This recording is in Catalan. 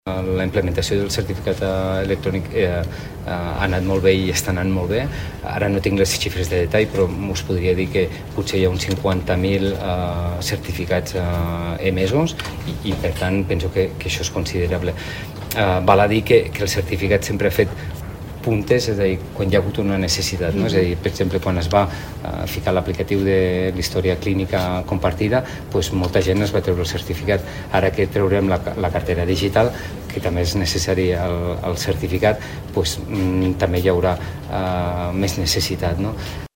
La implementació del certificat electrònic ha anat molt bé i està anant molt bé. Ara no tinc les xifres de detall, però us podria dir que potser hi ha uns 50.000 certificats emesos i per tant penso que això és considerable. Val a dir que el certificat sempre ha fet puntes, és a dir, quan hi ha hagut una necessitat, no? És a dir, per exemple, quan es va ficar l'aplicatiu de l'història clínica compartida, doncs molta gent es va treure el certificat. Ara que treurem la cartera digital, que també és necessari el certificat, doncs també hi haurà més necessitat, no?